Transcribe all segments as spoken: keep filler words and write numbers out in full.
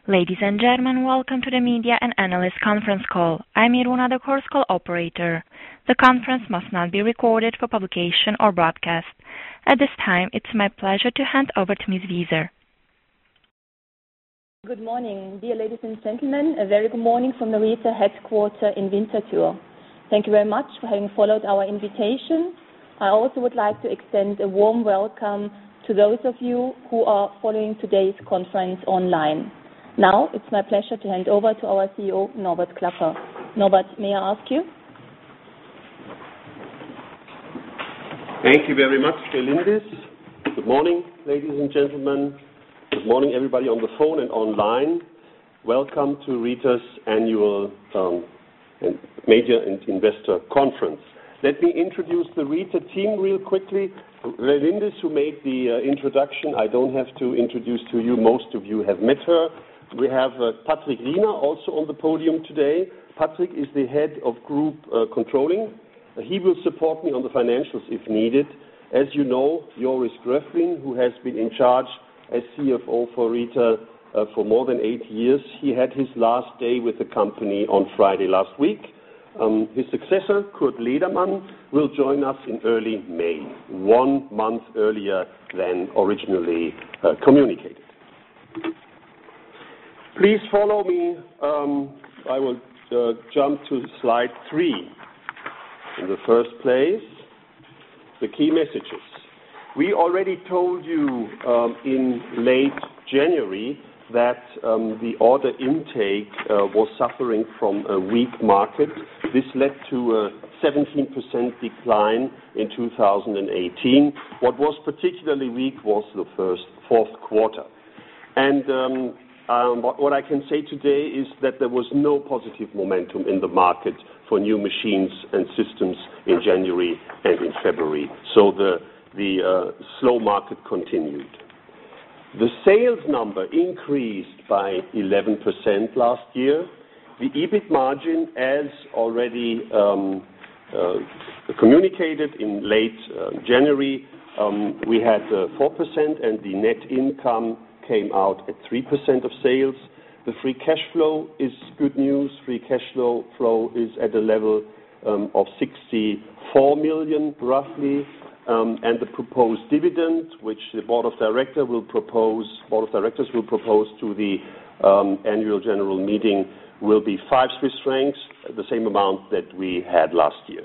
Ladies and gentlemen, welcome to the Media and Analyst Conference Call. I'm Iruna, the Chorus Call operator. The conference must not be recorded for publication or broadcast. At this time, it's my pleasure to hand over to Miz Wieser. Good morning, dear ladies and gentlemen. A very good morning from the Rieter headquarters in Winterthur. Thank you very much for having followed our invitation. I also would like to extend a warm welcome to those of you who are following today's conference online. Now, it's my pleasure to hand over to our C E O, Norbert Klapper. Norbert, may I ask you? Thank you very much, Lindis. Good morning, ladies and gentlemen. Good morning, everybody on the phone and online. Welcome to Rieter's annual um, Media and Investor Conference. Let me introduce the Rieter team real quickly. Lindis, who made the uh, introduction, I don't have to introduce to you. Most of you have met her. We have uh, Patrick Riener also on the podium today. Patrick is the head of group uh, controlling. Uh, he will support me on the financials if needed. As you know, Joris Gröflin, who has been in charge as C F O for Rieter uh, for more than eight years, he had his last day with the company on Friday last week. Um, his successor, Kurt Ledermann, will join us in early May, one month earlier than originally uh, communicated. Please follow me. Um, I will uh, jump to slide three. In the first place, the key messages. We already told you um, in late January that um, the order intake uh, was suffering from a weak market. This led to a seventeen percent decline in two thousand eighteen. What was particularly weak was the first fourth quarter. And um, Um, what, what I can say today is that there was no positive momentum in the market for new machines and systems in January and in February. So the, the uh, slow market continued. The sales number increased by eleven percent last year. The EBIT margin, as already um, uh, communicated in late uh, January, um, we had uh, four percent, and the net income came out at three percent of sales. The free cash flow is good news. Free cash flow, flow is at a level um, of sixty-four million roughly, um, and the proposed dividend, which the board of directors will propose, board of directors will propose to the um, annual general meeting, will be five Swiss francs, the same amount that we had last year.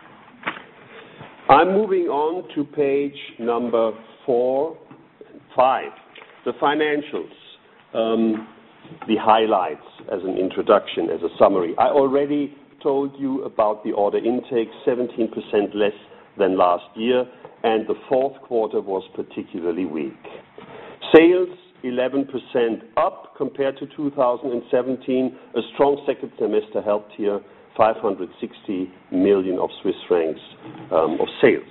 I'm moving on to page number four, five. The financials, um, the highlights as an introduction, as a summary. I already told you about the order intake, seventeen percent less than last year, and the fourth quarter was particularly weak. Sales, eleven percent up compared to two thousand seventeen. A strong second semester helped here, five hundred sixty million of Swiss francs um, of sales.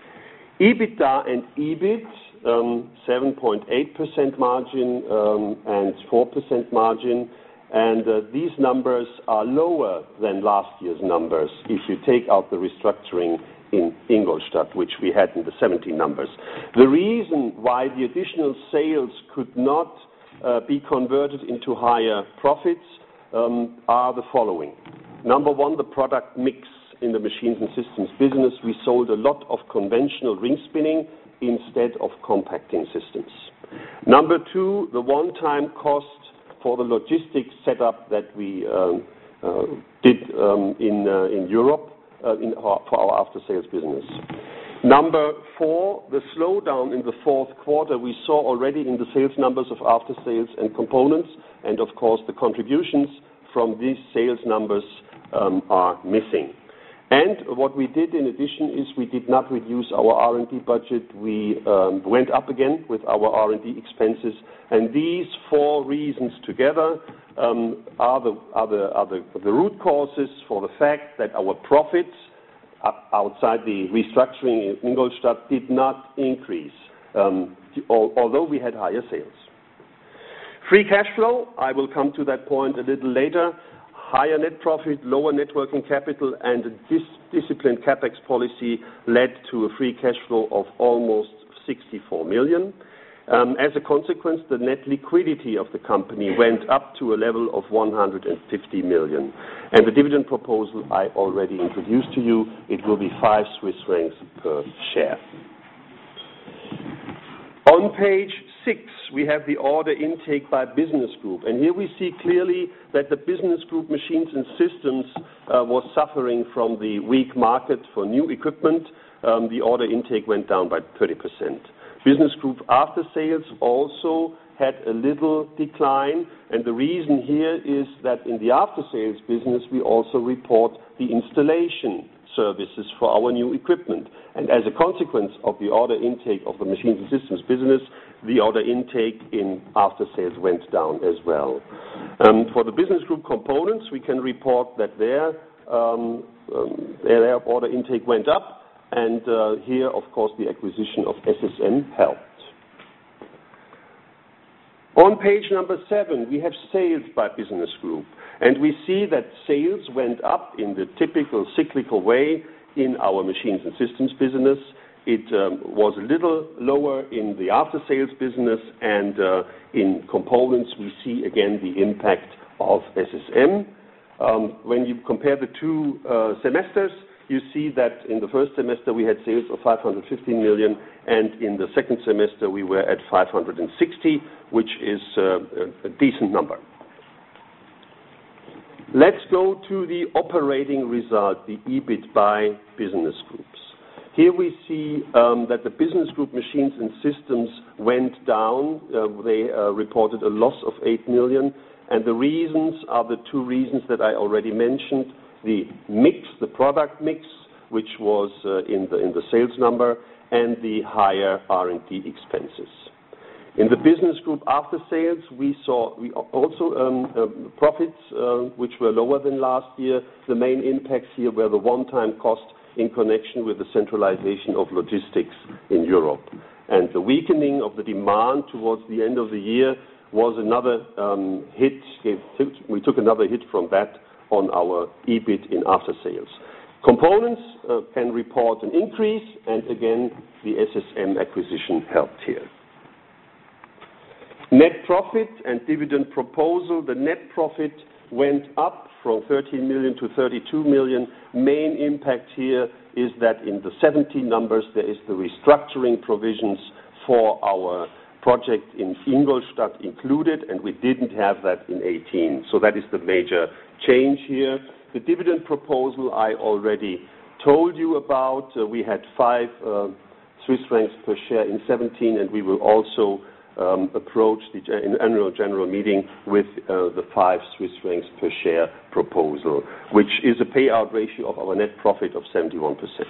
EBITDA and EBIT, Um, seven point eight percent margin um, and four percent margin, and uh, these numbers are lower than last year's numbers if you take out the restructuring in Ingolstadt, which we had in the seventeen numbers. The reason why the additional sales could not uh, be converted into higher profits um, are the following. Number one, the product mix in the machines and systems business. We sold a lot of conventional ring spinning instead of compacting systems. Number two, the one-time cost for the logistics setup that we um, uh, did um, in, uh, in Europe uh, in our, for our after-sales business. Number four, the slowdown in the fourth quarter we saw already in the sales numbers of after-sales and components, and of course the contributions from these sales numbers um, are missing. And what we did in addition is we did not reduce our R and D budget. We um, went up again with our R and D expenses. And these four reasons together um, are, the, are, the, are the, the root causes for the fact that our profits outside the restructuring in Ingolstadt did not increase, um, although we had higher sales. Free cash flow, I will come to that point a little later. Higher net profit, lower net working capital, and a dis- disciplined CapEx policy led to a free cash flow of almost sixty-four million. Um, as a consequence, the net liquidity of the company went up to a level of one hundred fifty million. And the dividend proposal I already introduced to you, it will be five Swiss francs per share. On page six, we have the order intake by business group. And here we see clearly that the business group Machines and Systems uh, was suffering from the weak market for new equipment. Um, the order intake went down by thirty percent. Business group After Sales also had a little decline, and the reason here is that in the After Sales business we also report the installation services for our new equipment. And as a consequence of the order intake of the Machines and Systems business, the order intake in After Sales went down as well. Um, for the business group Components, we can report that their, um, um, their order intake went up, and uh, here, of course, the acquisition of S S M helped. On page number seven, we have sales by business group, and we see that sales went up in the typical cyclical way in our Machines and Systems business. It um, was a little lower in the after-sales business, and uh, in Components we see again the impact of S S M. Um, when you compare the two uh, semesters, you see that in the first semester we had sales of five hundred fifteen million, and in the second semester we were at five hundred sixty, which is uh, a, a decent number. Let's go to the operating result, the E B I T by business groups. Here we see um, that the business group Machines and Systems went down. Uh, they uh, reported a loss of eight million, and the reasons are the two reasons that I already mentioned. The mix, the product mix, which was uh, in, the, in the sales number, and the higher R and D expenses. In the business group After Sales, we saw we also um, uh, profits uh, which were lower than last year. The main impacts here were the one-time cost in connection with the centralization of logistics in Europe. And the weakening of the demand towards the end of the year was another um, hit. We took another hit from that on our E B I T in After Sales. Components uh, can report an increase, and again, the S S M acquisition helped here. Net profit and dividend proposal. The net profit went up from thirteen million to thirty-two million. Main impact here is that in the seventeen numbers there is the restructuring provisions for our project in Ingolstadt included, and we didn't have that in eighteen. So that is the major change here. The dividend proposal I already told you about. Uh, we had five uh, Swiss francs per share in seventeen, and we will also um, approach the gen- annual general meeting with uh, the five Swiss francs per share proposal, which is a payout ratio of our net profit of seventy-one percent.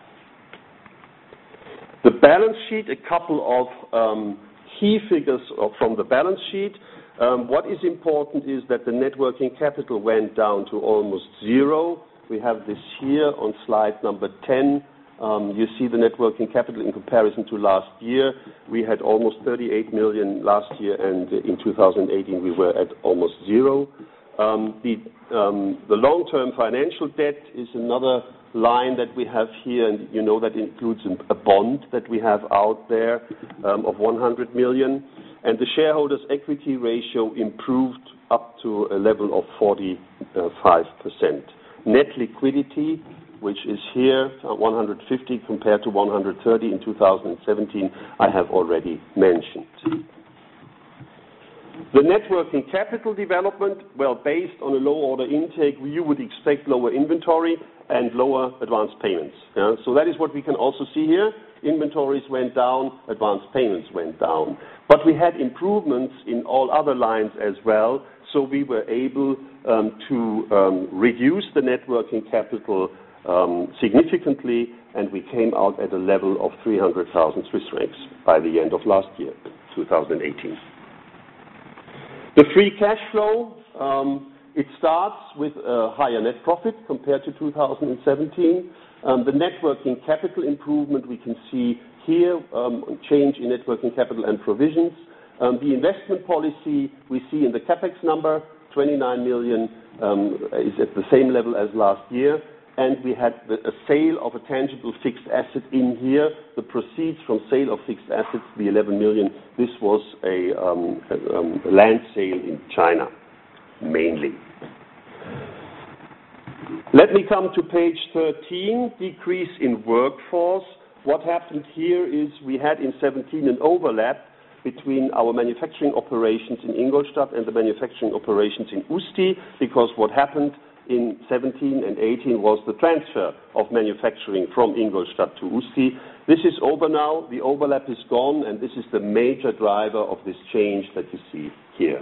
The balance sheet, a couple of um, key figures from the balance sheet. Um, what is important is that the net working capital went down to almost zero. We have this here on slide number ten. Um, you see the net working capital in comparison to last year. We had almost thirty-eight million last year, and in two thousand eighteen we were at almost zero. Um, the um, the long-term financial debt is another line that we have here, and you know that includes a bond that we have out there um, of one hundred million. And the shareholders' equity ratio improved up to a level of forty-five percent. Net liquidity, which is here, one hundred fifty compared to one hundred thirty in two thousand seventeen, I have already mentioned. The net working capital development, well, based on a low order intake, you would expect lower inventory and lower advance payments. Yeah? So that is what we can also see here. Inventories went down, advance payments went down. But we had improvements in all other lines as well, so we were able um, to um, reduce the net working capital um, significantly, and we came out at a level of three hundred thousand Swiss francs by the end of last year, two thousand eighteen. The free cash flow, um, it starts with a higher net profit compared to two thousand seventeen. Um, the net working capital improvement we can see here, um, change in net working capital and provisions. Um, the investment policy we see in the CapEx number, twenty-nine million, um, is at the same level as last year. and we had the, a sale of a tangible fixed asset in here. The proceeds from sale of fixed assets, the eleven million, this was a, um, a, um, a land sale in China, mainly. Let me come to page thirteen, decrease in workforce. What happened here is we had in seventeen an overlap between our manufacturing operations in Ingolstadt and the manufacturing operations in Usti, because what happened in seventeen and eighteen was the transfer of manufacturing from Ingolstadt to Usti. This is over now, the overlap is gone, and this is the major driver of this change that you see here.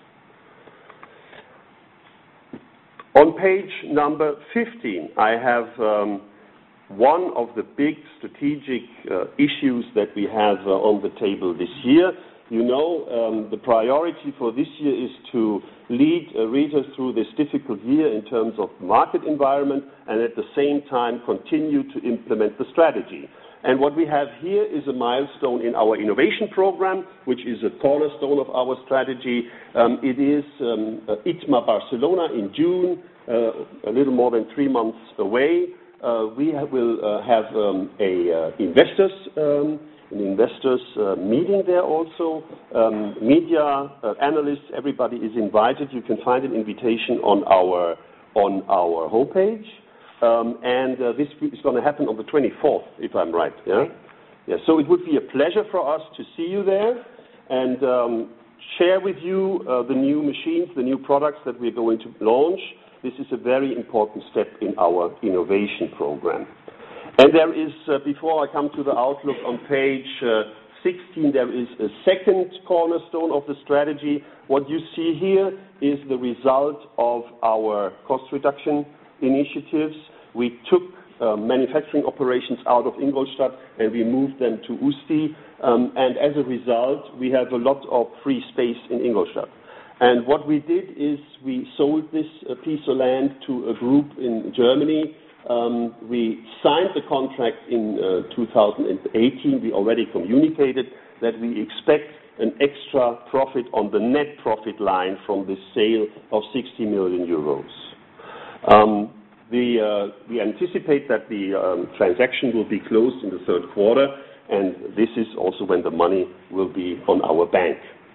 On page number fifteen, I have um, one of the big strategic uh, issues that we have uh, on the table this year. You know, um, the priority for this year is to lead uh, Rieter through this difficult year in terms of market environment, and at the same time continue to implement the strategy. And what we have here is a milestone in our innovation program, which is a cornerstone of our strategy. Um, it is um, uh, I T M A Barcelona in June, uh, a little more than three months away. Uh, we have, will uh, have um, a uh, investors um, an investors uh, meeting there also. Um, media uh, analysts, everybody is invited. You can find an invitation on our on our homepage. Um, and uh, this is going to happen on the twenty-fourth, if I'm right. Yeah? Yeah. So it would be a pleasure for us to see you there and um, share with you uh, the new machines, the new products that we're going to launch. This is a very important step in our innovation program. And there is, uh, before I come to the outlook on page uh, sixteen, there is a second cornerstone of the strategy. What you see here is the result of our cost reduction initiatives. We took uh, manufacturing operations out of Ingolstadt and we moved them to Usti. Um, and as a result, we have a lot of free space in Ingolstadt. And what we did is we sold this uh, piece of land to a group in Germany. Um, we signed the contract in uh, two thousand eighteen. We already communicated that we expect an extra profit on the net profit line from this sale of sixty million euros. Um, the, uh, we anticipate that the um, transaction will be closed in the third quarter, and this is also when the money will be on our bank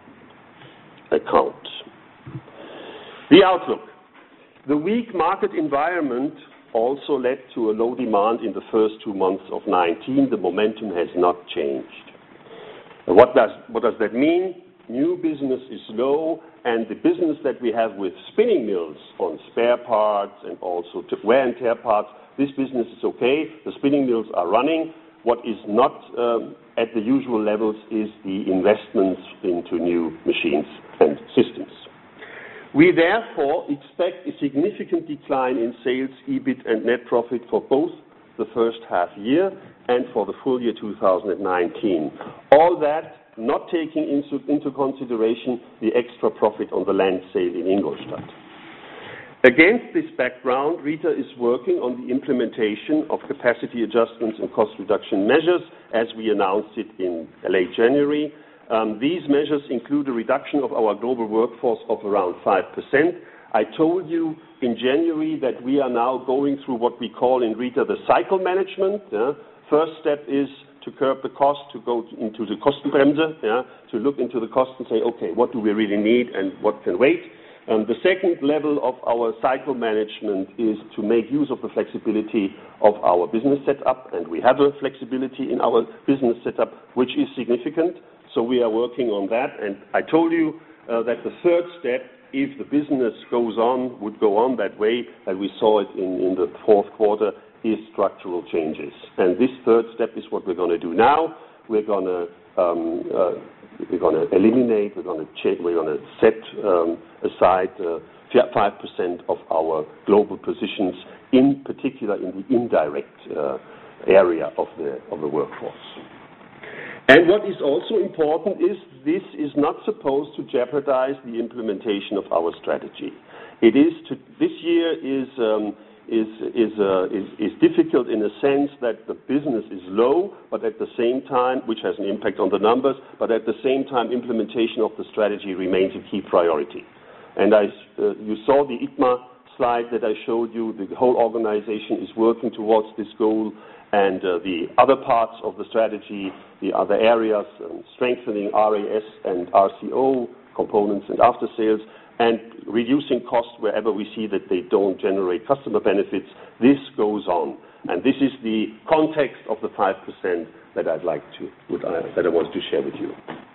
account. The outlook. The weak market environment also led to a low demand in the first two months of nineteen. The momentum has not changed. What does, what does that mean? New business is low, and the business that we have with spinning mills on spare parts and also wear and tear parts, this business is okay. The spinning mills are running. What is not um, at the usual levels is the investments into new machines and systems. We therefore expect a significant decline in sales, EBIT and net profit for both the first half year and for the full year two thousand nineteen. All that not taking into, into consideration the extra profit on the land sale in Ingolstadt. Against this background, Rieter is working on the implementation of capacity adjustments and cost reduction measures as we announced it in late January. Um, these measures include a reduction of our global workforce of around five percent. I told you in January that we are now going through what we call in Rieter the cycle management. Yeah? First step is to curb the cost, to go into the Kostenbremse, yeah? to look into the cost and say, okay, what do we really need and what can wait? Um, the second level of our cycle management is to make use of the flexibility of our business setup, and we have a flexibility in our business setup which is significant. So we are working on that, and I told you uh, that the third step, if the business goes on, would go on that way, and we saw it in, in the fourth quarter, is structural changes. And this third step is what we're going to do now. We're going to um, uh, we're going to eliminate, we're going to check, we're going to set um, aside uh, five percent of our global positions, in particular in the indirect uh, area of the of the workforce. And what is also important is this is not supposed to jeopardize the implementation of our strategy. It is to, this year is um, is is, uh, is is difficult in the sense that the business is low, but at the same time, which has an impact on the numbers, but at the same time, implementation of the strategy remains a key priority. And I, uh, you saw the I T M A slide that I showed you, the whole organization is working towards this goal, and uh, the other parts of the strategy, the other areas, um, strengthening R A S and R C O, components and after sales, and reducing costs wherever we see that they don't generate customer benefits. This goes on. And this is the context of the five percent that I'd like to, would, uh, that I want to share with you.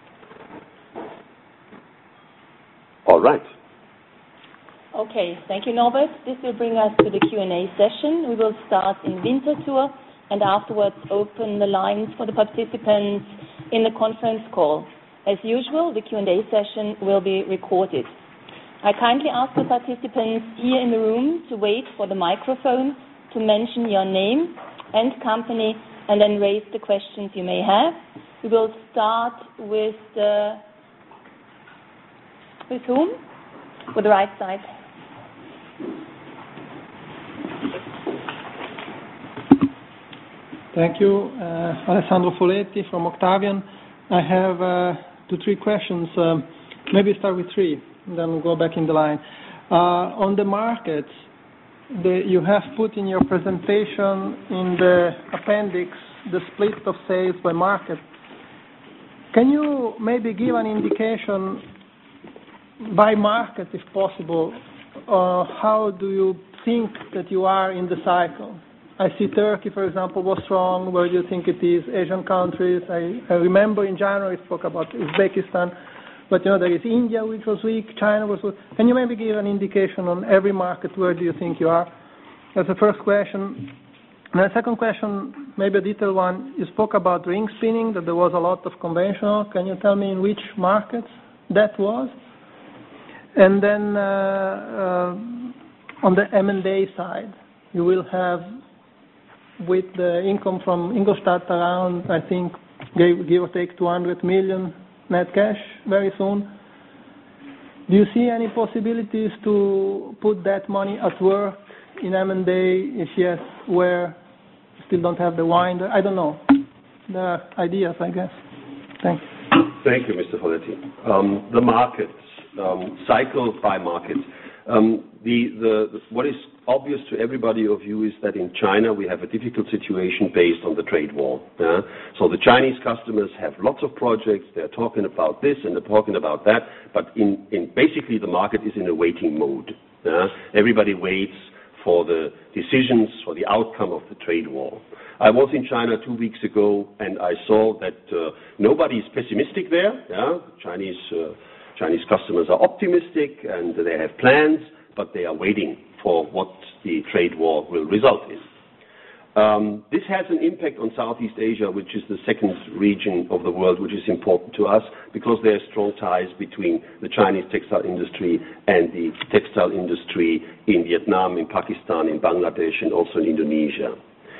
All right. Okay, thank you, Norbert. This will bring us to the Q and A session. We will start in Winterthur and afterwards open the lines for the participants in the conference call. As usual, the Q and A session will be recorded. I kindly ask the participants here in the room to wait for the microphone, to mention your name and company, and then raise the questions you may have. We will start with the, with whom? With the right side. Thank you. Uh, Alessandro Foletti from Octavian. I have uh, two, three questions. Um, maybe start with three, and then we'll go back in the line. Uh, on the markets, the, you have put in your presentation in the appendix the split of sales by market. Can you maybe give an indication by market, if possible, uh, how do you think that you are in the cycle? I see Turkey, for example, was strong. Where do you think it is? Asian countries. I, I remember in January we spoke about Uzbekistan, but you know there is India, which was weak. China was weak. Can you maybe give an indication on every market? Where do you think you are? That's the first question. And the second question, maybe a detailed one. You spoke about ring spinning, that there was a lot of conventional. Can you tell me in which markets that was? And then uh, uh, on the M and A side, you will have, with the income from Ingolstadt around, I think, give, give or take two hundred million net cash very soon. Do you see any possibilities to put that money at work in M and A? If yes, where? You still don't have the wine. I don't know. There are ideas, I guess. Thank you. Thank you, Mister Foletti. Um, the markets, um, cycle by market. Um, the, the, what is obvious to everybody of you is that in China we have a difficult situation based on the trade war. Yeah? So the Chinese customers have lots of projects, they're talking about this and they're talking about that, but in, in basically the market is in a waiting mode. Yeah? Everybody waits for the decisions, for the outcome of the trade war. I was in China two weeks ago and I saw that uh, nobody is pessimistic there. Yeah? Chinese uh, Chinese customers are optimistic and they have plans, but they are waiting for what the trade war will result in. Um, this has an impact on Southeast Asia, which is the second region of the world which is important to us because there are strong ties between the Chinese textile industry and the textile industry in Vietnam, in Pakistan, in Bangladesh, and also in Indonesia.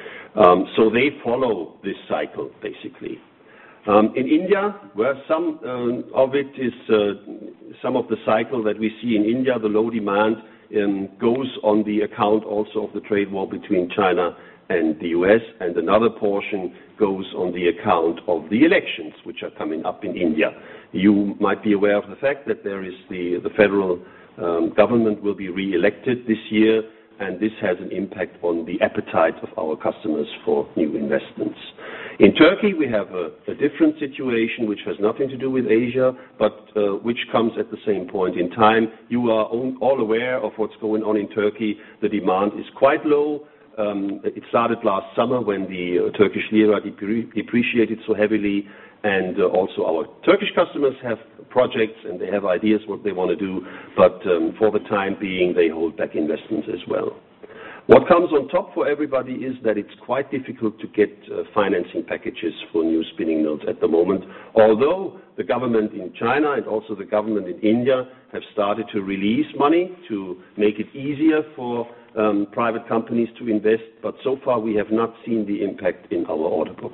Um, so they follow this cycle, basically. Um, in India, where some uh, of it is uh, some of the cycle that we see in India, the low demand um, goes on the account also of the trade war between China and the U S, and another portion goes on the account of the elections which are coming up in India. You might be aware of the fact that there is the, the federal um, government will be re-elected this year, and this has an impact on the appetite of our customers for new investments. In Turkey, we have a, a different situation which has nothing to do with Asia, but uh, which comes at the same point in time. You are all aware of what's going on in Turkey. The demand is quite low. Um, it started last summer when the uh, Turkish lira depre- depreciated so heavily, and uh, also our Turkish customers have projects and they have ideas what they want to do, but um, for the time being, they hold back investments as well. What comes on top for everybody is that it's quite difficult to get uh, financing packages for new spinning mills at the moment, although the government in China and also the government in India have started to release money to make it easier for um, private companies to invest, but so far we have not seen the impact in our order book.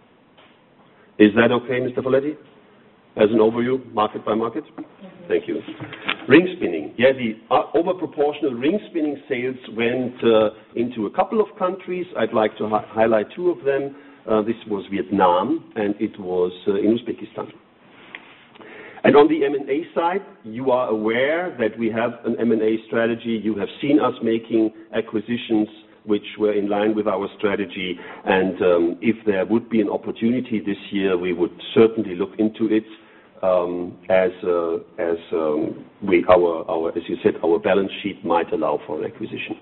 Is that okay, Mister Foletti? As an overview, market by market? Mm-hmm. Thank you. Ring spinning. Yeah, the uh, overproportional ring spinning sales went uh, into a couple of countries. I'd like to hi- highlight two of them. Uh, this was Vietnam, and it was uh, in Uzbekistan. And on the M and A side, you are aware that we have an M and A strategy. You have seen us making acquisitions which were in line with our strategy. And um, if there would be an opportunity this year, we would certainly look into it. Um, as uh, as um, we our our as you said, our balance sheet might allow for an acquisition.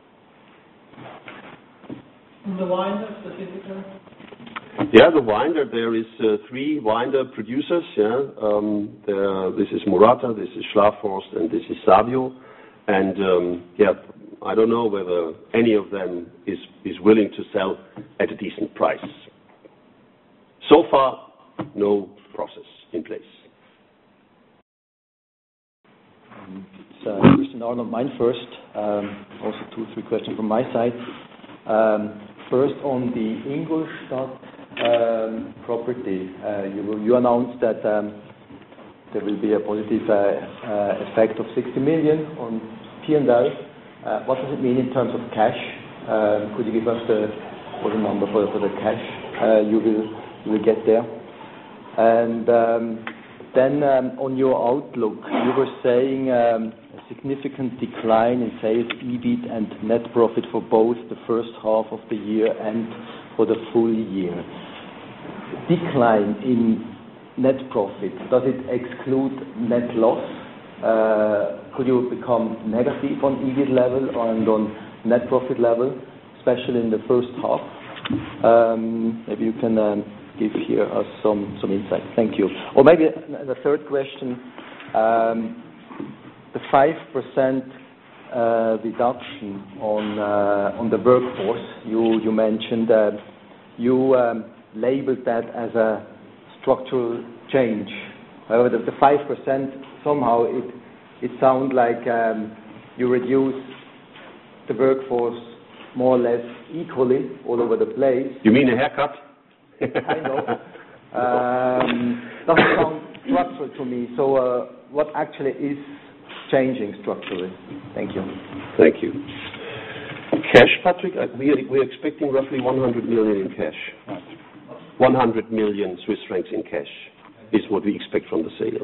The winder specifically? Yeah, the winder. There is uh, three winder producers. Yeah, um, there, this is Murata, this is Schlafhorst, and this is Savio. And um, yeah, I don't know whether any of them is is willing to sell at a decent price. So far, no process in place. Um, so Christian Arnold, mine first. Um, also two, three questions from my side. Um, first, on the Ingolstadt um, property, uh, you, you announced that um, there will be a positive uh, uh, effect of sixty million on P and L. Uh, what does it mean in terms of cash? Uh, could you give us the, for the number for, for the cash uh, you will you will get there? And um, then um, on your outlook, you were saying um, a significant decline in sales, E B I T, and net profit for both the first half of the year and for the full year. Decline in net profit, does it exclude net loss? Uh, could you become negative on E B I T level and on net profit level, especially in the first half? Um, maybe you can um, give here us some, some insight. Thank you. Or maybe the third question, um, the five percent uh, reduction on uh, on the workforce you, you mentioned, uh, you um, labeled that as a structural change. However, the, the five percent, somehow it it sounds like um, you reduce the workforce more or less equally all over the place. You mean a haircut? I know. Um, doesn't sound structural to me. So uh, what actually is changing structurally? Thank you. Thank you. Cash, Patrick, we are, we are expecting roughly one hundred million in cash. one hundred million Swiss francs in cash is what we expect from the sale.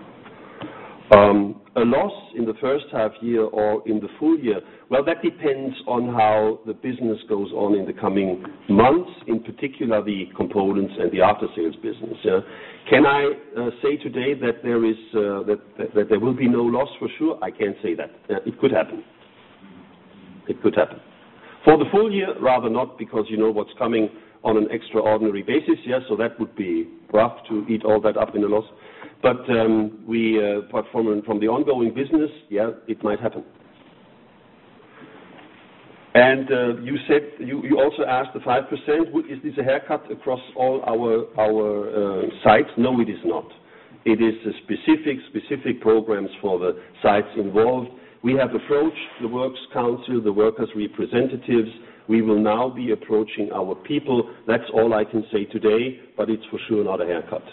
Um, a loss in the first half year or in the full year, well, that depends on how the business goes on in the coming months, in particular the components and the after-sales business. Yeah. Can I uh, say today that there is uh, that, that, that there will be no loss for sure? I can't say that. Uh, it could happen. It could happen. For the full year, rather not, because you know what's coming on an extraordinary basis, yeah, so that would be rough to eat all that up in a loss. But um, we, uh, apart from, from the ongoing business, yeah, it might happen. And uh, you said, you, you also asked the five percent, is this a haircut across all our, our uh, sites? No, it is not. It is a specific, specific programs for the sites involved. We have approached the Works Council, the workers' representatives. We will now be approaching our people. That's all I can say today, but it's for sure not a haircut.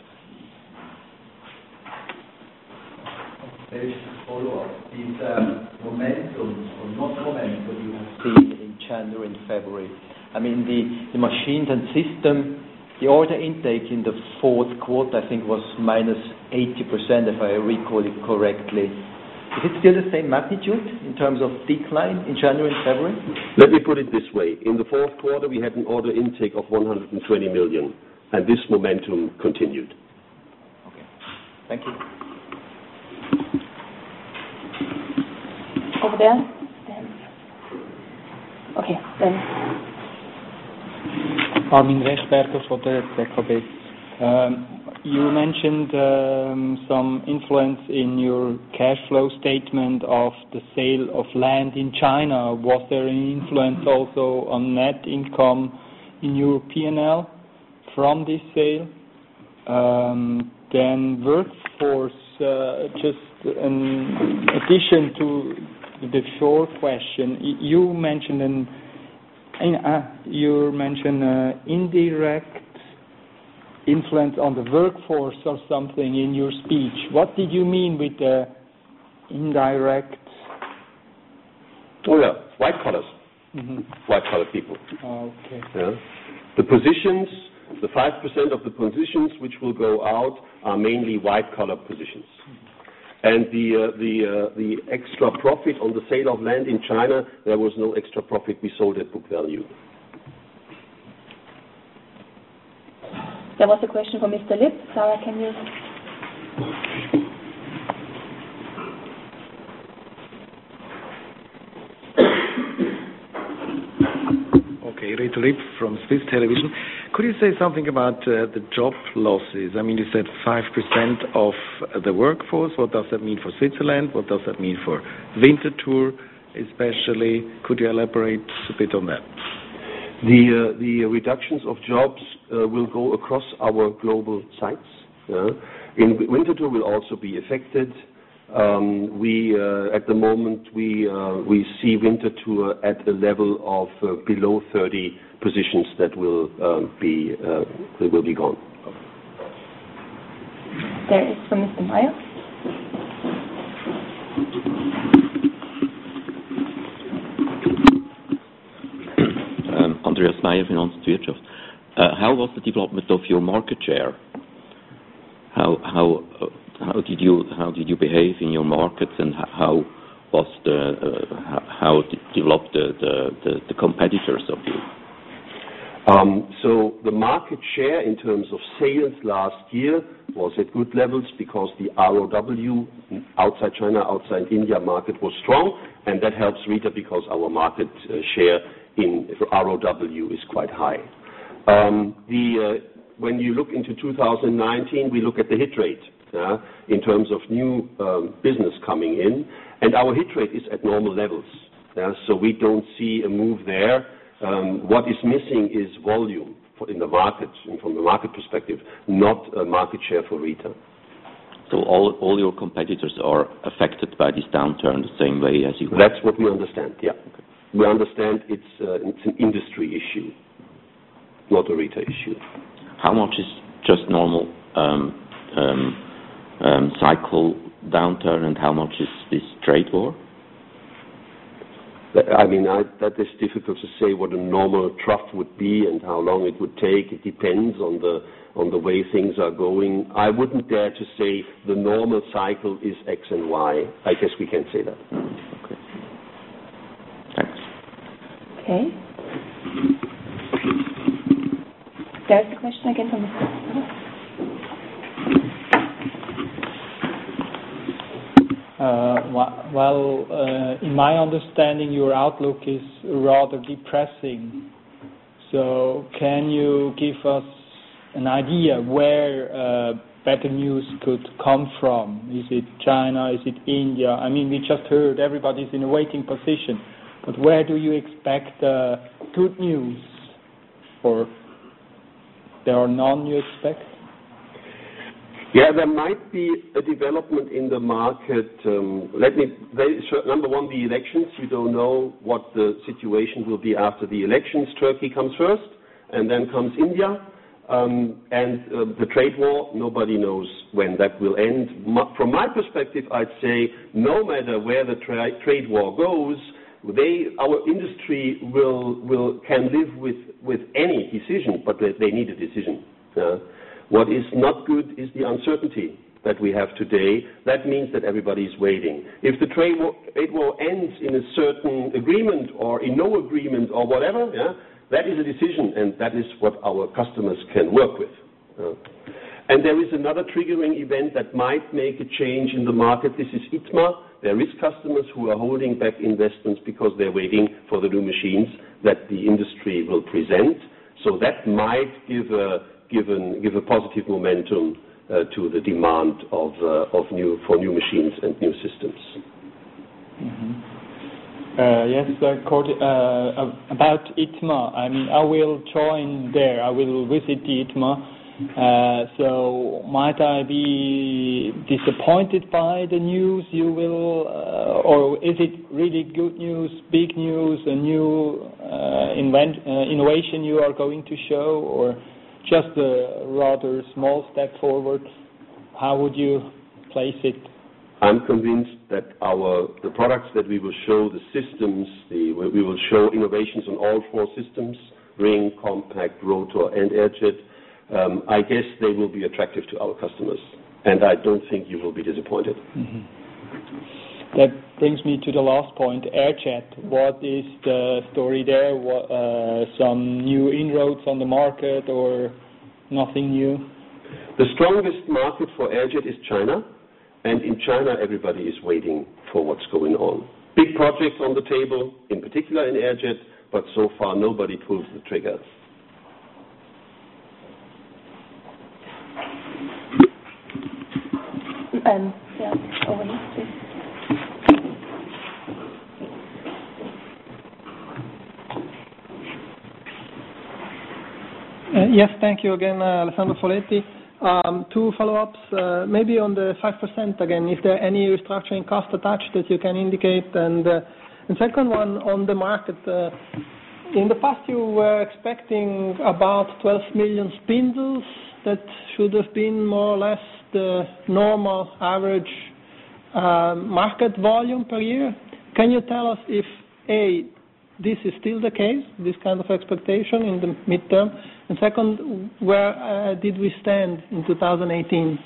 Maybe just a follow-up. These um, momentum, or not momentum, you have seen in January and February. I mean, the, the machines and system, the order intake in the fourth quarter, I think, was minus eighty percent, if I recall it correctly. Is it still the same magnitude in terms of decline in January and February? Let me put it this way. In the fourth quarter, we had an order intake of one hundred twenty million, and this momentum continued. Okay. Thank you. Over there? Then. Okay, then. Armin Rechberger for the Z K B. Um, you mentioned um, some influence in your cash flow statement of the sale of land in China. Was there an influence also on net income in your P and L from this sale? Um, then workforce, uh, just an addition to the short question. You mentioned an uh, you mentioned uh, indirect influence on the workforce or something in your speech. What did you mean with the indirect? Oh yeah, white collars, Mm-hmm. white collar people. Okay. Yeah. The positions The five percent of the positions which will go out are mainly white-collar positions. And the, uh, the, uh, the extra profit on the sale of land in China, there was no extra profit. We sold at book value. There was a question from Mister Lipp. Sarah, can you... Okay, Reto Lipp from Swiss Television. Could you say something about uh, the job losses? I mean, you said five percent of the workforce. What does that mean for Switzerland? What does that mean for Winterthur especially? Could you elaborate a bit on that? The, uh, the reductions of jobs uh, will go across our global sites. Yeah? In Winterthur will also be affected. Um, we, uh, at the moment, we, uh, we see Winterthur at a level of uh, below thirty positions that will um, be uh, that will be gone. There is from Mister Meyer. Um, Andreas Meyer, Finanz und Wirtschaft. Uh, how was the development of your market share? How how uh, how did you how did you behave in your markets, and how was the uh, how, how developed the, the, the, the competitors of you? Um, so the market share in terms of sales last year was at good levels because the R O W outside China, outside India market was strong, and that helps Rieter because our market uh, share in R O W is quite high. Um, the, uh, when you look into two thousand nineteen, we look at the hit rate uh, in terms of new um, business coming in, and our hit rate is at normal levels. Uh, so we don't see a move there. Um, what is missing is volume for, in the market, and from the market perspective, not a market share for Rieter. So all all your competitors are affected by this downturn the same way as you. That's what we understand. Yeah, okay. We understand it's uh, it's an industry issue, not a Rieter issue. How much is just normal um, um, um, cycle downturn, and how much is this trade war? I mean, I, that is difficult to say what a normal trough would be and how long it would take. It depends on the on the way things are going. I wouldn't dare to say the normal cycle is X and Y. I guess we can say that. Okay. Thanks. Okay. There's a question again from Mister Uh, well, uh, in my understanding, your outlook is rather depressing. So can you give us an idea where uh, better news could come from? Is it China? Is it India? I mean, we just heard everybody's in a waiting position. But where do you expect uh, good news? Or there are none you expect? Yeah, there might be a development in the market. Um, let me, very, number one, the elections. You don't know what the situation will be after the elections. Turkey comes first, and then comes India. Um, and uh, the trade war, nobody knows when that will end. Ma- from my perspective, I'd say no matter where the tra- trade war goes, they, our industry will, will, can live with, with any decision, but they, they need a decision. Uh, What is not good is the uncertainty that we have today. That means that everybody is waiting. If the trade war, trade war ends in a certain agreement or in no agreement or whatever, yeah, that is a decision, and that is what our customers can work with. Uh, and there is another triggering event that might make a change in the market. This is I T M A. There is customers who are holding back investments because they're waiting for the new machines that the industry will present. So that might give a Given, give a positive momentum uh, to the demand of, uh, of new, for new machines and new systems. Mm-hmm. Uh, yes, uh, uh, about I T M A, I mean, I will join there. I will visit the I T M A. Uh, so might I be disappointed by the news you will, uh, or is it really good news, big news, a new uh, invent, uh, innovation you are going to show, or just a rather small step forward? How would you place it? I'm convinced that our the products that we will show, the systems, the, we will show innovations on all four systems, ring, compact, rotor, and airjet. um, I guess they will be attractive to our customers, and I don't think you will be disappointed. Mm-hmm. That brings me to the last point, Airjet. What is the story there? What, uh, some new inroads on the market or nothing new? The strongest market for Airjet is China, and in China everybody is waiting for what's going on. Big projects on the table, in particular in Airjet, but so far nobody pulls the trigger. Um, yeah, over here, please. Uh, yes, thank you again, uh, Alessandro Foletti. Um, two follow-ups, uh, maybe on the five percent again. Is there any restructuring cost attached that you can indicate? And, uh, and second one, on the market, uh, in the past you were expecting about twelve million spindles. That should have been more or less the normal average uh, market volume per year. Can you tell us if, A, this is still the case, this kind of expectation in the midterm? And second, where uh, did we stand in two thousand eighteen?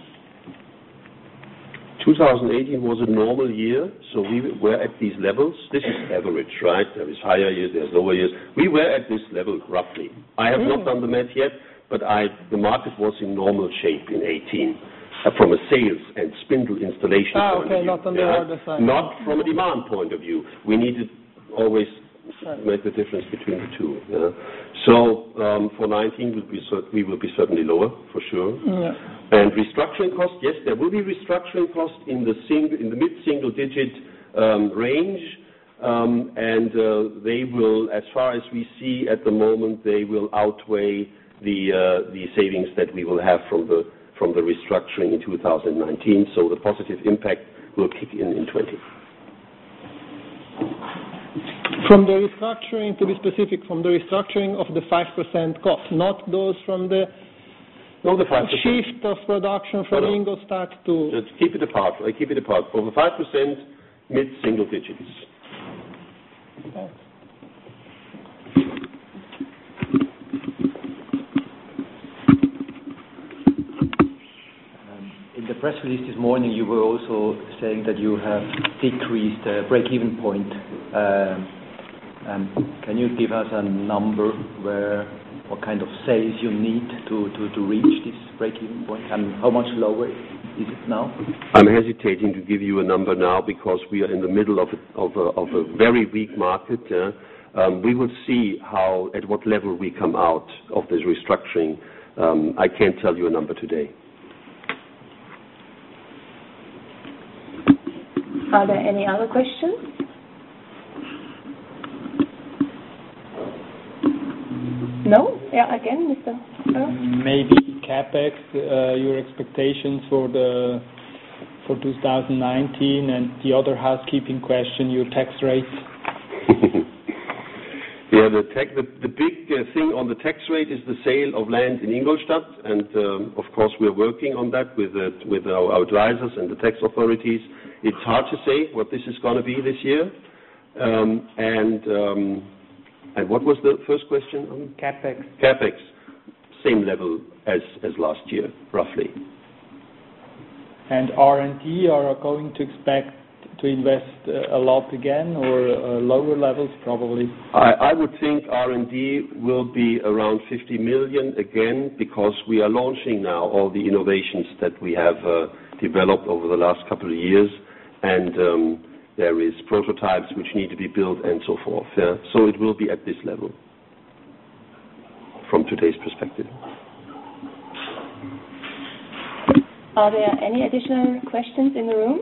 two thousand eighteen was a normal year, so we were at these levels. This is average, right? There is higher years, there's lower years. We were at this level roughly. I have mm. not done the math yet, but I, the market was in normal shape in eighteen. Uh, from a sales and spindle installation ah, point okay, of view. Not on the yeah? order side. Not from a demand point of view. We needed always make the difference between the two. Yeah? So um, for nineteen, we'll be cer- we will be certainly lower, for sure. Yeah. And restructuring costs, yes, there will be restructuring costs in the sing- in the mid-single-digit um, range, um, and uh, they will, as far as we see at the moment, they will outweigh the uh, the savings that we will have from the from the restructuring in two thousand nineteen. So the positive impact will kick in in twenty. From the restructuring, to be specific, from the restructuring of the five percent cost, not those from the, no, the five percent. Shift of production from no, no. Ingolstadt to... Just keep it apart. I keep it apart. For the five percent, mid-single digits. Thanks. In the press release this morning, you were also saying that you have decreased the break-even point. Um, um, can you give us a number where, what kind of sales you need to, to, to reach this break-even point, and how much lower is it now? I'm hesitating to give you a number now because we are in the middle of a, of a, of a very weak market. Yeah? Um, we will see how, at what level we come out of this restructuring. Um, I can't tell you a number today. Are there any other questions? No? Yeah, again, Mister Maybe CapEx, uh, your expectations for the for two thousand nineteen, and the other housekeeping question, your tax rate. Yeah, the, tech, the, the big uh, thing on the tax rate is the sale of land in Ingolstadt, and um, of course we're working on that with uh, with our advisors and the tax authorities. It's hard to say what this is going to be this year. Um, and um, and what was the first question? Um, CapEx. CapEx, same level as, as last year, roughly. And R and D, are going to expect to invest uh, a lot again, or uh, lower levels probably? I, I would think R and D will be around fifty million again, because we are launching now all the innovations that we have uh, developed over the last couple of years, and um, there is prototypes which need to be built and so forth. Yeah? So it will be at this level from today's perspective. Are there any additional questions in the room?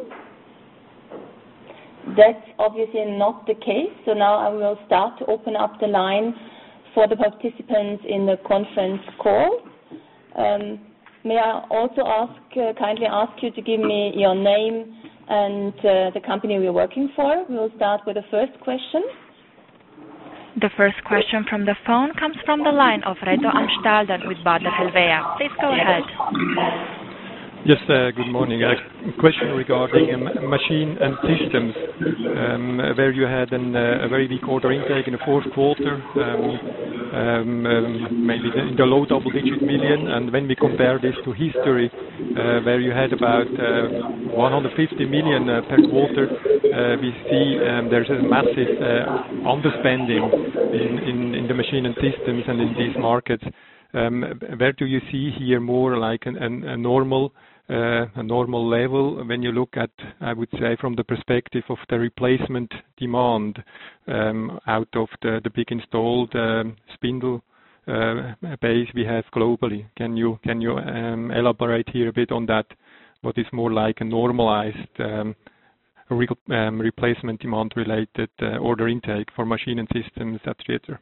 That's obviously not the case, so now I will start to open up the line for the participants in the conference call. Um, may I also ask, uh, kindly ask you to give me your name and uh, the company we're working for. We will start with the first question. The first question from the phone comes from the line of Reto Amstalden with Baader Helvea. Please go ahead. Yes, uh, good morning. A question regarding um, machine and systems, um, where you had an, uh, a very weak order intake in the fourth quarter. Um, um, um, maybe in the low double-digit million. And when we compare this to history, uh, where you had about uh, one hundred fifty million uh, per quarter, uh, we see um, there's a massive uh, underspending in, in, in the machine and systems and in these markets. Um, where do you see here more like an, an, a normal uh, a normal level when you look at, I would say, from the perspective of the replacement demand um, out of the, the big installed um, spindle uh, base we have globally? Can you can you um, elaborate here a bit on that? What is more like a normalized um, re um, replacement demand related uh, order intake for machine and systems at Rieter?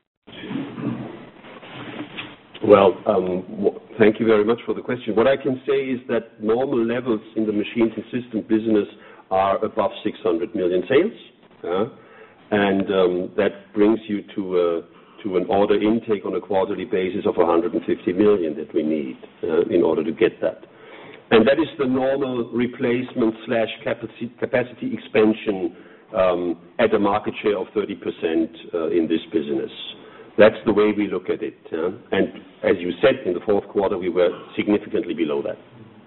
Well, um, w- thank you very much for the question. What I can say is that normal levels in the machines and system business are above six hundred million sales, uh, and um, that brings you to a, to an order intake on a quarterly basis of one hundred fifty million that we need uh, in order to get that. And that is the normal replacement slash capacity, capacity expansion um, at a market share of thirty percent uh, in this business. That's the way we look at it. Uh, and as you said, in the fourth quarter, we were significantly below that.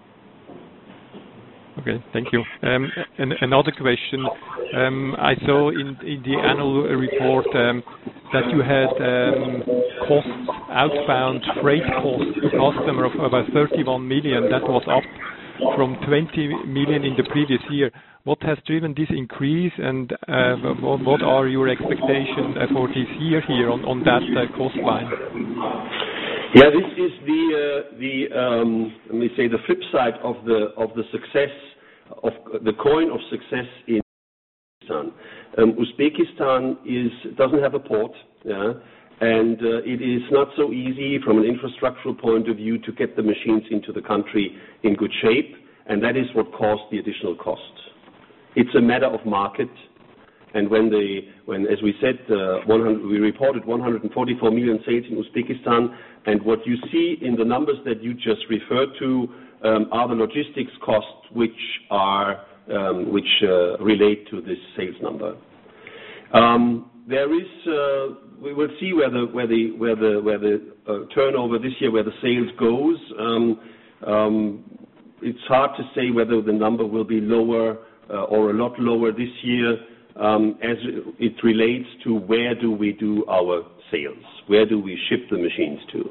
Okay, thank you. Um, and another question. Um, I saw in, in the annual report um, that you had um, costs, outbound freight costs to customer of about thirty-one million. That was up from twenty million in the previous year. What has driven this increase, and uh, what, what are your expectations uh, for this year here on, on that uh, cost line? Yeah, this is the uh, the um, let me say the flip side of the of the success of the coin of success in Uzbekistan. Um, Uzbekistan is doesn't have a port, yeah, and uh, it is not so easy from an infrastructural point of view to get the machines into the country in good shape, and that is what caused the additional costs. It's a matter of market, and when the when as we said, uh, one hundred, we reported one hundred forty-four million sales in Uzbekistan, and what you see in the numbers that you just referred to um, are the logistics costs which are um, which uh, relate to this sales number. Um, there is uh, we will see where the where the where the where the uh, turnover this year, where the sales goes. Um, um, it's hard to say whether the number will be lower uh, or a lot lower this year, um, as it relates to where do we do our sales, where do we ship the machines to.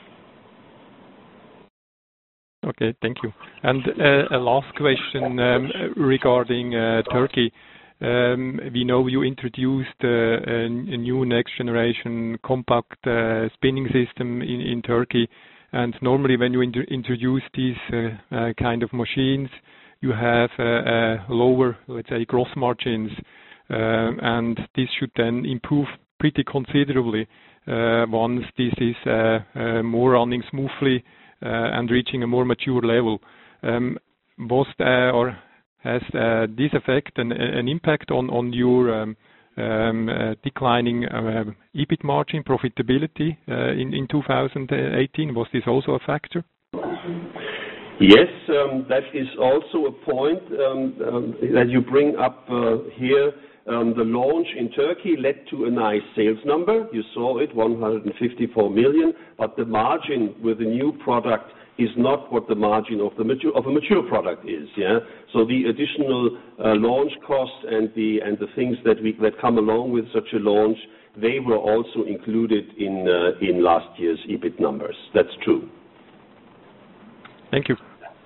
Okay, thank you. And uh, a last question um, regarding uh, Turkey. Um, we know you introduced uh, a, a new next generation compact uh, spinning system in, in Turkey, and normally when you inter- introduce these uh, uh, kind of machines, you have uh, uh, lower, let's say, gross margins, uh, and this should then improve pretty considerably uh, once this is uh, uh, more running smoothly uh, and reaching a more mature level. Um, was uh, or has uh, this effect an, an impact on on your um, um, uh, declining uh, EBIT margin profitability uh, in in two thousand eighteen? Was this also a factor? Yes, um, that is also a point um, um, that you bring up uh, here. Um, the launch in Turkey led to a nice sales number. You saw it, one hundred fifty-four million, but the margin with the new product is not what the margin of the mature, of a mature product is. Yeah. So the additional uh, launch costs and the and the things that we that come along with such a launch, they were also included in uh, in last year's EBIT numbers. That's true. Thank you.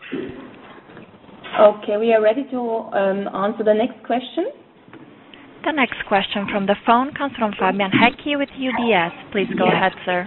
Okay, we are ready to um, answer the next question. The next question from the phone comes from Fabian Hecki with U B S. Please go ahead, sir.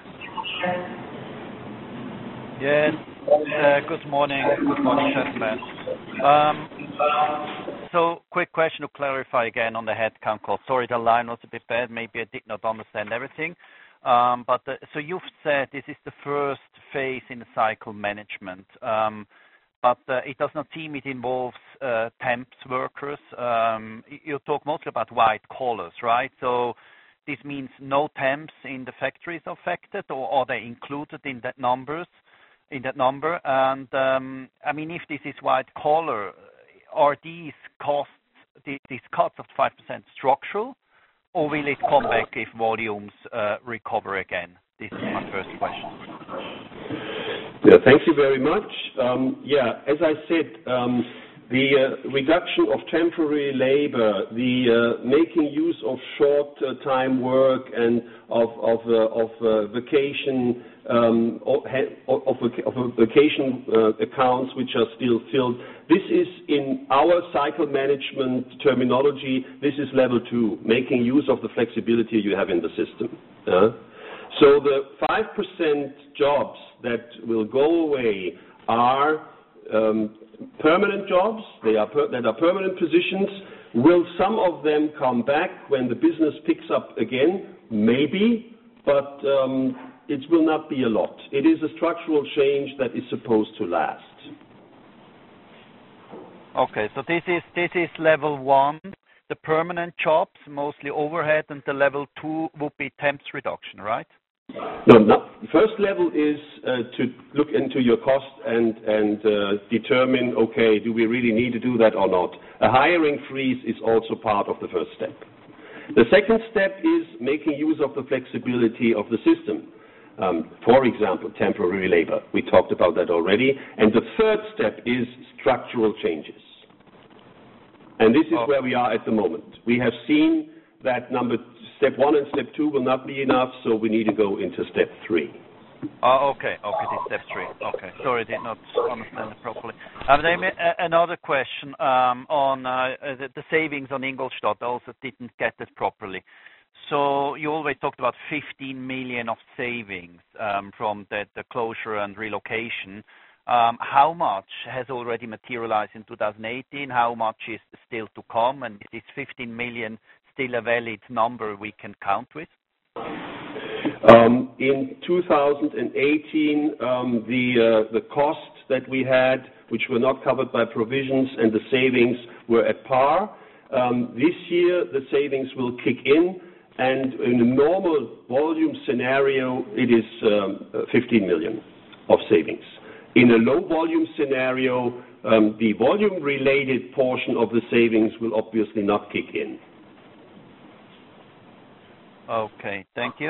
Yes. Uh, good morning. Good morning, gentlemen. Um, so, quick question to clarify again on the headcount call. Sorry, the line was a bit bad. Maybe I did not understand everything. Um, but the, so you've said this is the first phase in the cycle management. Um, but uh, it does not seem it involves uh, temps workers. Um, you talk mostly about white collars, right? So this means no temps in the factories affected, or are they included in that numbers? In that number, and um, I mean, if this is white collar, are these costs, these, these cuts of five percent structural, or will it come back if volumes uh, recover again? This is my first question. Yeah, thank you very much. Um, yeah, as I said, um, the uh, reduction of temporary labor, the uh, making use of short-time uh, work and of of, uh, of uh, vacation um, of, of, of vacation uh, accounts which are still filled. This is in our cycle management terminology. This is level two, making use of the flexibility you have in the system. Uh, so the five percent jobs that will go away are um, permanent jobs, they are per, that are permanent positions. Will some of them come back when the business picks up again? Maybe, but um, it will not be a lot. It is a structural change that is supposed to last. Okay, so this is this is level one, the permanent jobs, mostly overhead, and the level two would be temps reduction, right? No, no. First level is uh, to look into your cost and, and uh, determine, okay, do we really need to do that or not? A hiring freeze is also part of the first step. The second step is making use of the flexibility of the system. Um, for example, temporary labor. We talked about that already. And the third step is structural changes. And this is oh. where we are at the moment. We have seen that number step one and step two will not be enough, so we need to go into step three. Oh, okay, okay, this step three. Okay, sorry, I did not understand it properly. Um, then uh, another question um, on uh, the, the savings on Ingolstadt. I also didn't get it properly. So you always talked about fifteen million of savings um, from the, the closure and relocation. Um, how much has already materialized in two thousand eighteen? How much is still to come? And is this fifteen million still a valid number we can count with? Um, in two thousand eighteen, um, the uh, the costs that we had, which were not covered by provisions, and the savings were at par. Um, this year, the savings will kick in, and in a normal volume scenario, it is um, fifteen million of savings. In a low volume scenario, um, the volume-related portion of the savings will obviously not kick in. Okay, thank you.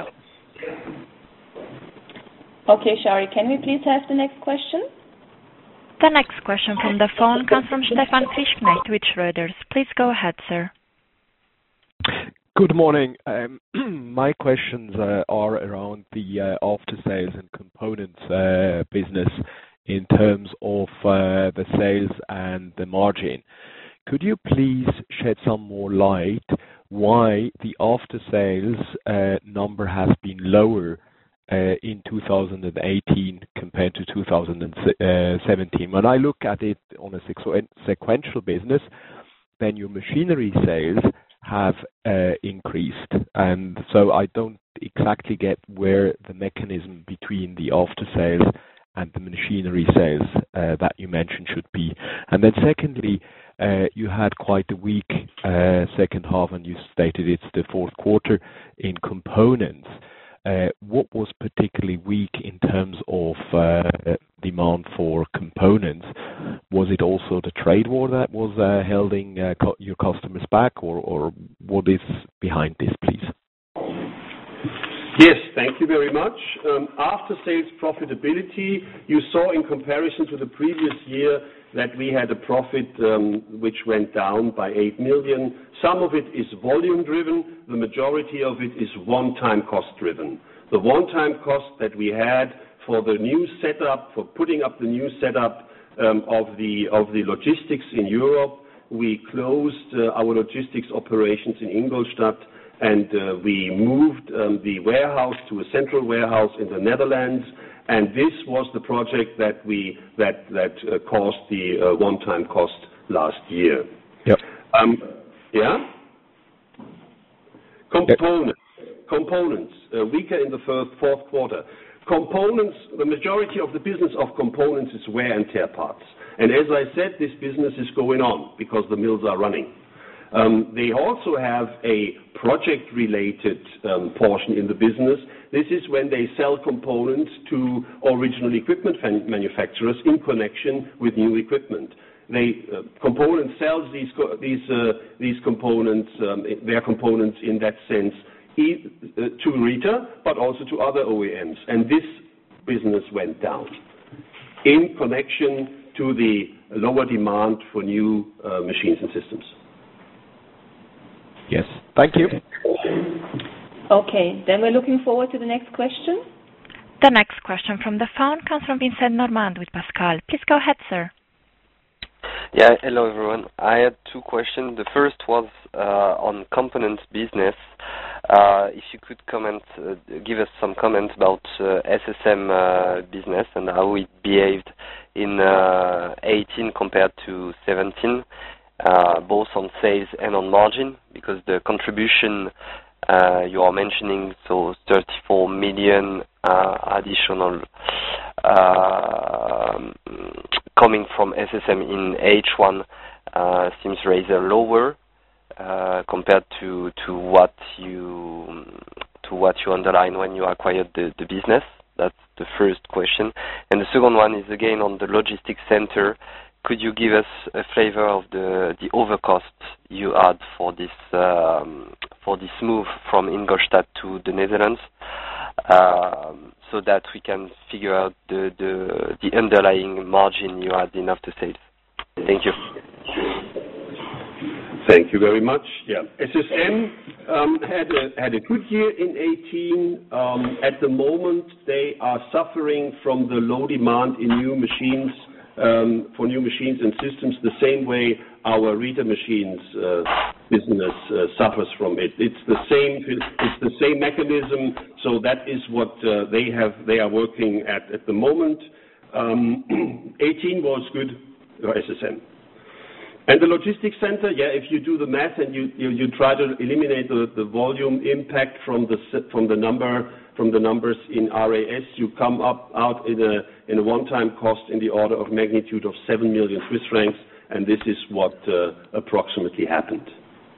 Okay, Shari, can we please have the next question? The next question from the phone comes from Stefan Fischknecht with Schroders. Please go ahead, sir. Good morning. Um, my questions uh, are around the uh, after-sales and components uh, business in terms of uh, the sales and the margin. Could you please shed some more light why the after-sales uh, number has been lower uh, in two thousand eighteen compared to two thousand seventeen? When I look at it on a sequ- sequential business, then your machinery sales have uh, increased, and so I don't exactly get where the mechanism between the after-sales and the machinery sales uh, that you mentioned should be. And then secondly, uh, you had quite a weak uh, second half, and you stated it's the fourth quarter in components. Uh, what was particularly weak in terms of uh, demand for components? Was it also the trade war that was uh, holding uh, co- your customers back, or, or what is behind this, please? Yes, thank you very much. Um, after sales profitability, you saw in comparison to the previous year that we had a profit um, which went down by eight million. Some of it is volume driven, the majority of it is one-time cost driven. The one-time cost that we had for the new setup, for putting up the new setup um, of the of the logistics in Europe, we closed uh, our logistics operations in Ingolstadt, and uh, we moved um, the warehouse to a central warehouse in the Netherlands, and this was the project that we that that uh, caused the uh, one-time cost last year. Yep. Um, yeah. Components. Yep. Components uh, weaker in the first, fourth quarter. Components. The majority of the business of components is wear and tear parts, and as I said, this business is going on because the mills are running. Um, they also have a project-related um, portion in the business. This is when they sell components to original equipment manufacturers in connection with new equipment. They uh, component sells these co- these uh, these components, um, their components in that sense, e- uh, to Rieter, but also to other O E Ms. And this business went down in connection to the lower demand for new uh, machines and systems. Yes. Thank you. Okay, then we're looking forward to the next question. The next question from the phone comes from Vincent Normand with Pascal. Please go ahead, sir. Yeah, hello everyone. I had two questions. The first was uh, on components business. Uh, if you could comment, uh, give us some comments about uh, S S M uh, business and how it behaved in uh, eighteen compared to seventeen, uh, both on sales and on margin, because the contribution uh, you are mentioning, so thirty-four million uh, additional uh, coming from S S M in H one uh, seems rather lower uh, compared to to what you to what you underlined when you acquired the, the business. That's the first question. And the second one is again on the logistics center. Could you give us a flavor of the the overcost you had for this um, for this move from Ingolstadt to the Netherlands, um, so that we can figure out the, the the underlying margin you had in after sales? Thank you. Thank you very much. Yeah, S S M um, had a had a good year in eighteen. Um, at the moment, they are suffering from the low demand in new machines. Um, for new machines and systems, the same way our Rieter machines uh, business uh, suffers from it. It's the same. It's the same mechanism. So that is what uh, they have. They are working at at the moment. Um, eighteen was good for S S M. And the logistics center, yeah. If you do the math and you you, you try to eliminate the, the volume impact from the from the number. From the numbers in R A S, you come up out in a in a one-time cost in the order of magnitude of seven million Swiss francs, and this is what uh, approximately happened.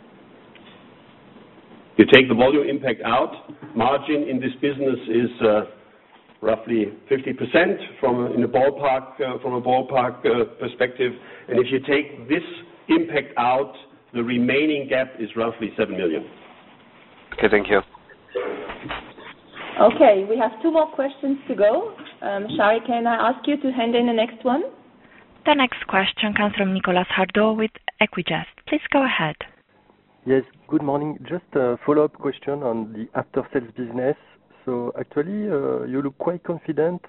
You take the volume impact out, margin in this business is uh, roughly fifty percent from in a ballpark uh, from a ballpark uh, perspective, and if you take this impact out, the remaining gap is roughly seven million. Okay, thank you. Okay, we have two more questions to go. Um, Shari, can I ask you to hand in the next one? The next question comes from Nicolas Hardot with Equigest. Please go ahead. Yes, good morning. Just a follow-up question on the after-sales business. So actually, uh, you look quite confident.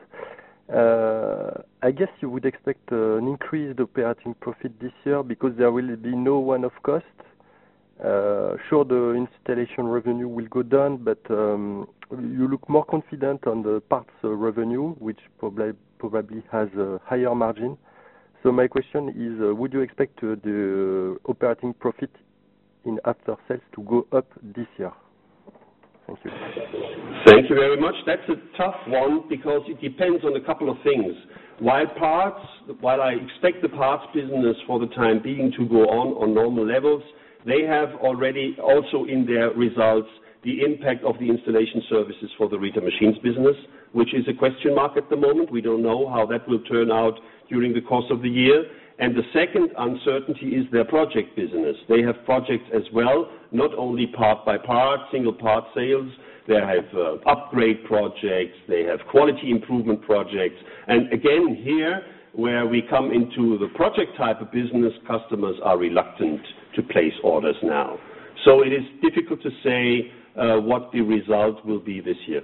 Uh, I guess you would expect uh, an increased operating profit this year because there will be no one-off cost. Uh, sure, the installation revenue will go down, but um, you look more confident on the parts uh, revenue, which probably probably has a higher margin. So my question is, uh, would you expect uh, the operating profit in after sales to go up this year? Thank you. Thank you very much. That's a tough one because it depends on a couple of things. While parts, while I expect the parts business for the time being to go on on normal levels, they have already also in their results the impact of the installation services for the Rieter machines business, which is a question mark at the moment. We don't know how that will turn out during the course of the year. And the second uncertainty is their project business. They have projects as well, not only part by part, single part sales. They have uh, upgrade projects. They have quality improvement projects. And again, here, where we come into the project type of business, customers are reluctant to place orders now. So it is difficult to say uh, what the result will be this year.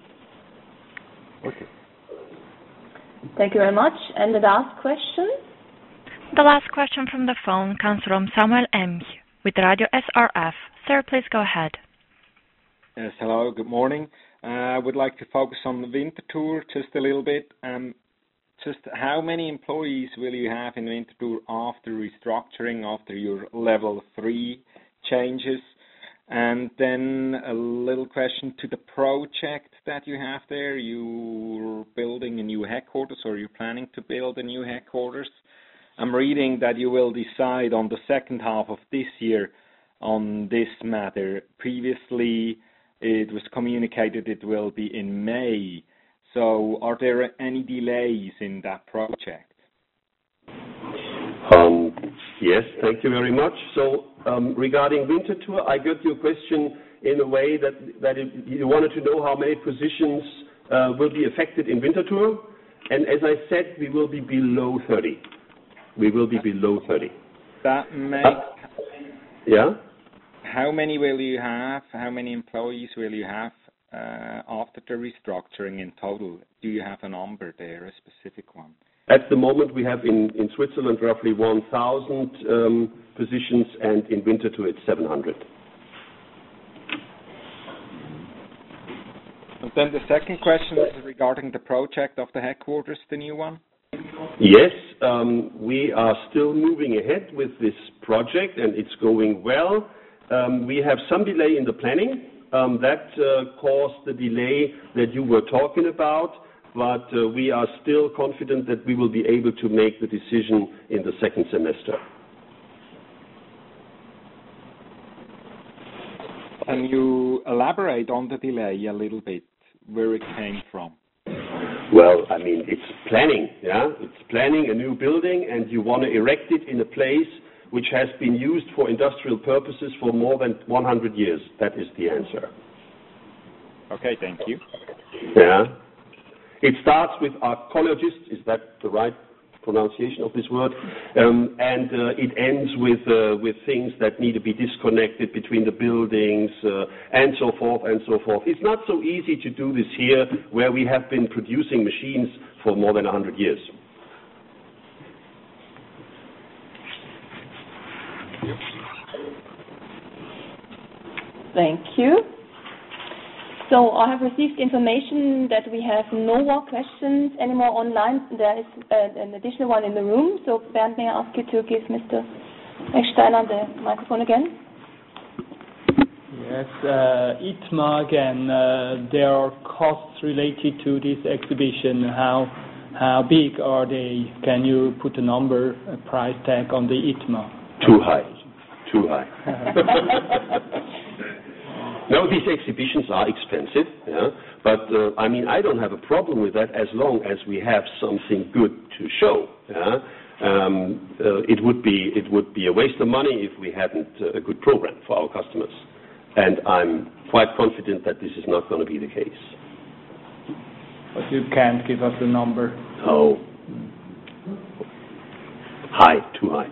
Okay. Thank you very much. And the last question? The last question from the phone comes from Samuel Emch with Radio S R F. Sir, please go ahead. Yes, hello, good morning. Uh, I would like to focus on the Winterthur just a little bit. Um, Just how many employees will you have in Winterthur after restructuring, after your level three changes? And then a little question to the project that you have there. You're building a new headquarters, or you're planning to build a new headquarters. I'm reading that you will decide on the second half of this year on this matter. Previously, it was communicated it will be in May. So are there any delays in that project? Um, Yes, thank you very much. So um, regarding Winterthur, I got your question in a way that, that it, you wanted to know how many positions uh, will be affected in Winterthur. And as I said, we will be below thirty. We will be below thirty. That makes... Uh, yeah? How many will you have? How many employees will you have uh, after the restructuring in total? Do you have a number there, a specific one? At the moment, we have in, in Switzerland roughly one thousand um, positions, and in Winterthur it's seven hundred. And then the second question is regarding the project of the headquarters, the new one. Yes, um, we are still moving ahead with this project, and it's going well. Um, we have some delay in the planning. Um, that uh, caused the delay that you were talking about, but uh, we are still confident that we will be able to make the decision in the second semester. Can you elaborate on the delay a little bit, where it came from? Well, I mean, it's planning, yeah? It's planning a new building, and you want to erect it in a place which has been used for industrial purposes for more than one hundred years. That is the answer. Okay, thank you. Yeah. It starts with archaeologists, is that the right pronunciation of this word? Um, and uh, it ends with uh, with things that need to be disconnected between the buildings uh, and so forth and so forth. It's not so easy to do this here, where we have been producing machines for more than one hundred years. Thank you. So I have received information that we have no more questions anymore online. There is uh, an additional one in the room. So Bernd, may I ask you to give Mister Ecksteiner the microphone again? Yes, uh, I T M A again. Uh, there are costs related to this exhibition. How how big are they? Can you put a number, a price tag on the I T M A? Too high. Too high. No, these exhibitions are expensive, yeah, but uh, I mean, I don't have a problem with that as long as we have something good to show. Yeah? Um, uh, it would be it would be a waste of money if we hadn't uh, a good program for our customers, and I'm quite confident that this is not going to be the case. But you can't give us a number. No. High, too high.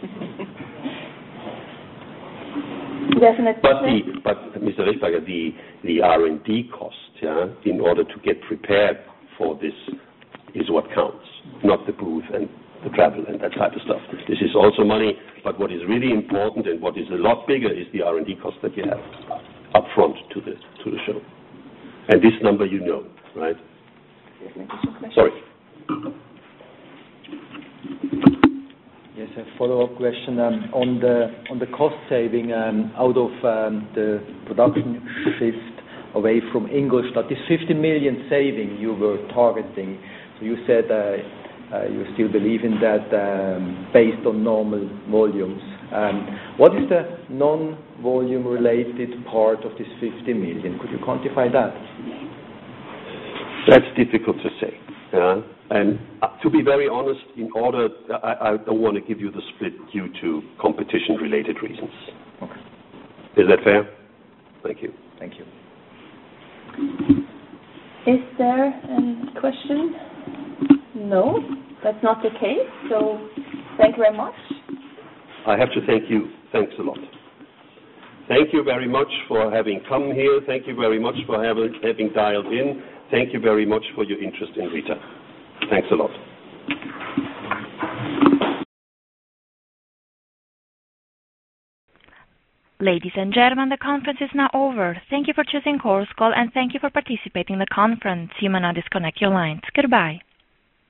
Definitely. But, the, but Mister Rechberger, the, the R and D cost, yeah, in order to get prepared for this is what counts, not the booth and the travel and that type of stuff. This is also money, but what is really important and what is a lot bigger is the R and D cost that you have up front to the, to the show. And this number you know, right? Sorry. Yes, a follow-up question um, on the on the cost saving um, out of um, the production shift away from Ingolstadt. This fifty million saving you were targeting. So you said uh, uh, you still believe in that um, based on normal volumes. Um, what is the non-volume related part of this fifty million? Could you quantify that? That's difficult to say. Yeah? And uh, to be very honest, in order, I, I don't want to give you the split due to competition-related reasons. Okay. Is that fair? Thank you. Thank you. Is there a question? No, that's not the case. So thank you very much. I have to thank you. Thanks a lot. Thank you very much for having come here. Thank you very much for having, having dialed in. Thank you very much for your interest in Rieter. Thanks a lot. Ladies and gentlemen, the conference is now over. Thank you for choosing Chorus Call and thank you for participating in the conference. You may now disconnect your lines. Goodbye.